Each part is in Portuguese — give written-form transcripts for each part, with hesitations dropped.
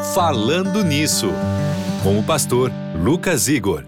Falando Nisso, com o pastor Lucas Igor.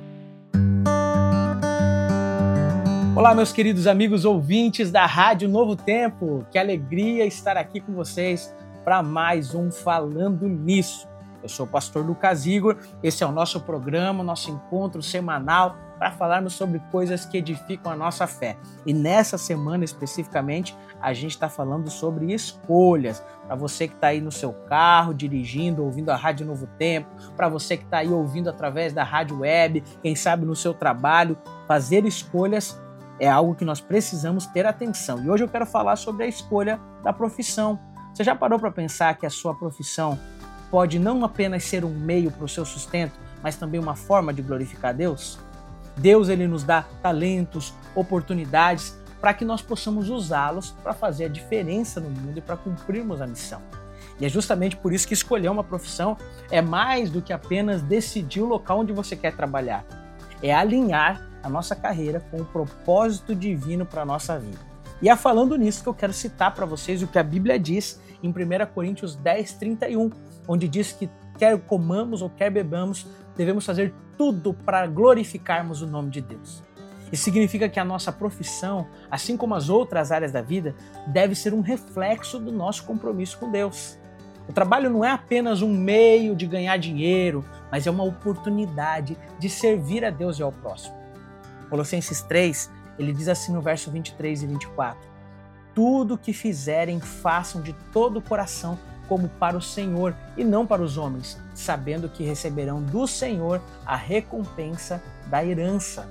Olá, meus queridos amigos ouvintes da Rádio Novo Tempo. Que alegria estar aqui com vocês para mais um Falando Nisso. Eu sou o pastor Lucas Igor, esse é o nosso programa, nosso encontro semanal para falarmos sobre coisas que edificam a nossa fé. E nessa semana especificamente, a gente está falando sobre escolhas. Para você que está aí no seu carro, dirigindo, ouvindo a Rádio Novo Tempo, para você que está aí ouvindo através da rádio web, quem sabe no seu trabalho, fazer escolhas é algo que nós precisamos ter atenção. E hoje eu quero falar sobre a escolha da profissão. Você já parou para pensar que a sua profissão pode não apenas ser um meio para o seu sustento, mas também uma forma de glorificar a Deus? Deus, ele nos dá talentos, oportunidades para que nós possamos usá-los para fazer a diferença no mundo e para cumprirmos a missão. E é justamente por isso que escolher uma profissão é mais do que apenas decidir o local onde você quer trabalhar. É alinhar a nossa carreira com o propósito divino para a nossa vida. E é falando nisso que eu quero citar para vocês o que a Bíblia diz em 1 Coríntios 10:31, onde diz que quer comamos ou quer bebamos, devemos fazer tudo para glorificarmos o nome de Deus. Isso significa que a nossa profissão, assim como as outras áreas da vida, deve ser um reflexo do nosso compromisso com Deus. O trabalho não é apenas um meio de ganhar dinheiro, mas é uma oportunidade de servir a Deus e ao próximo. Colossenses 3, ele diz assim no verso 23 e 24: tudo o que fizerem, façam de todo o coração, como para o Senhor e não para os homens, sabendo que receberão do Senhor a recompensa da herança.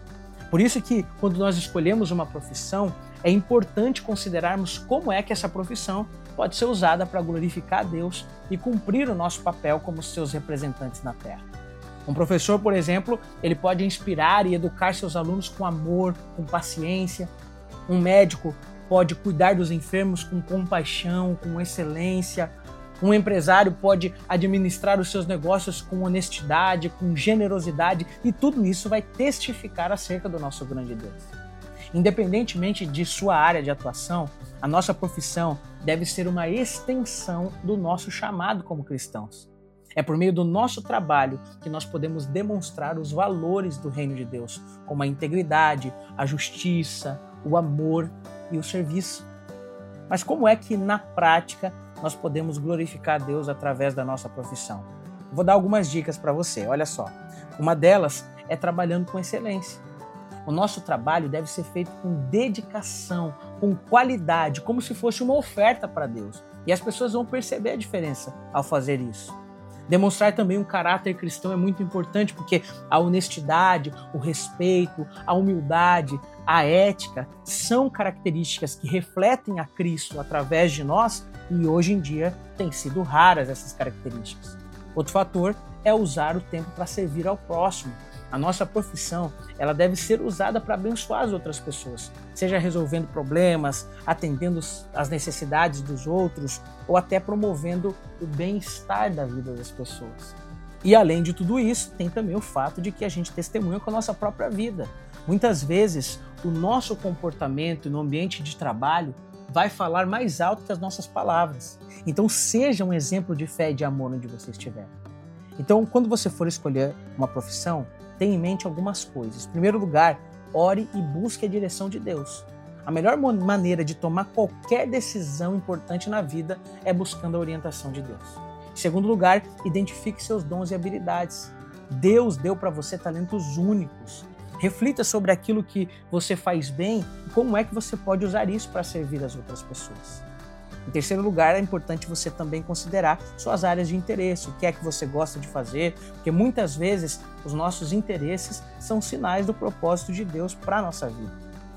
Por isso que, quando nós escolhemos uma profissão, é importante considerarmos como é que essa profissão pode ser usada para glorificar a Deus e cumprir o nosso papel como seus representantes na Terra. Um professor, por exemplo, ele pode inspirar e educar seus alunos com amor, com paciência. Um médico pode cuidar dos enfermos com compaixão, com excelência. Um empresário pode administrar os seus negócios com honestidade, com generosidade, e tudo isso vai testificar acerca do nosso grande Deus. Independentemente de sua área de atuação, a nossa profissão deve ser uma extensão do nosso chamado como cristãos. É por meio do nosso trabalho que nós podemos demonstrar os valores do reino de Deus, como a integridade, a justiça, o amor e o serviço. Mas como é que, na prática, nós podemos glorificar a Deus através da nossa profissão? Vou dar algumas dicas para você, olha só. Uma delas é trabalhando com excelência. O nosso trabalho deve ser feito com dedicação, com qualidade, como se fosse uma oferta para Deus. E as pessoas vão perceber a diferença ao fazer isso. Demonstrar também um caráter cristão é muito importante, porque a honestidade, o respeito, a humildade, a ética são características que refletem a Cristo através de nós, e hoje em dia têm sido raras essas características. Outro fator é usar o tempo para servir ao próximo. A nossa profissão, ela deve ser usada para abençoar as outras pessoas, seja resolvendo problemas, atendendo às necessidades dos outros ou até promovendo o bem-estar da vida das pessoas. E além de tudo isso, tem também o fato de que a gente testemunha com a nossa própria vida. Muitas vezes, o nosso comportamento no ambiente de trabalho vai falar mais alto que as nossas palavras. Então, seja um exemplo de fé e de amor onde você estiver. Então, quando você for escolher uma profissão, tenha em mente algumas coisas. Em primeiro lugar, ore e busque a direção de Deus. A melhor maneira de tomar qualquer decisão importante na vida é buscando a orientação de Deus. Em segundo lugar, identifique seus dons e habilidades. Deus deu para você talentos únicos. Reflita sobre aquilo que você faz bem e como é que você pode usar isso para servir as outras pessoas. Em terceiro lugar, é importante você também considerar suas áreas de interesse, o que é que você gosta de fazer, porque muitas vezes os nossos interesses são sinais do propósito de Deus para a nossa vida.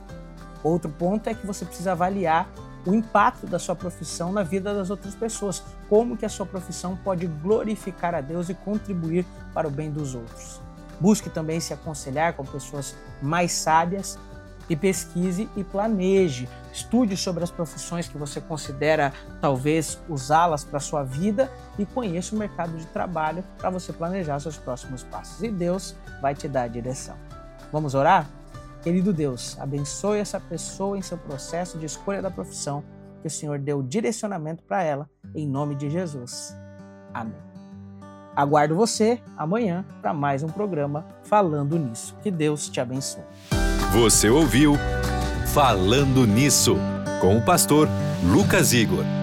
Outro ponto é que você precisa avaliar o impacto da sua profissão na vida das outras pessoas, como que a sua profissão pode glorificar a Deus e contribuir para o bem dos outros. Busque também se aconselhar com pessoas mais sábias e pesquise e planeje. Estude sobre as profissões que você considera talvez usá-las para a sua vida e conheça o mercado de trabalho para você planejar seus próximos passos. E Deus vai te dar a direção. Vamos orar? Querido Deus, abençoe essa pessoa em seu processo de escolha da profissão, que o Senhor dê o direcionamento para ela, em nome de Jesus. Amém. Aguardo você amanhã para mais um programa Falando Nisso. Que Deus te abençoe. Você ouviu Falando Nisso, com o pastor Lucas Igor.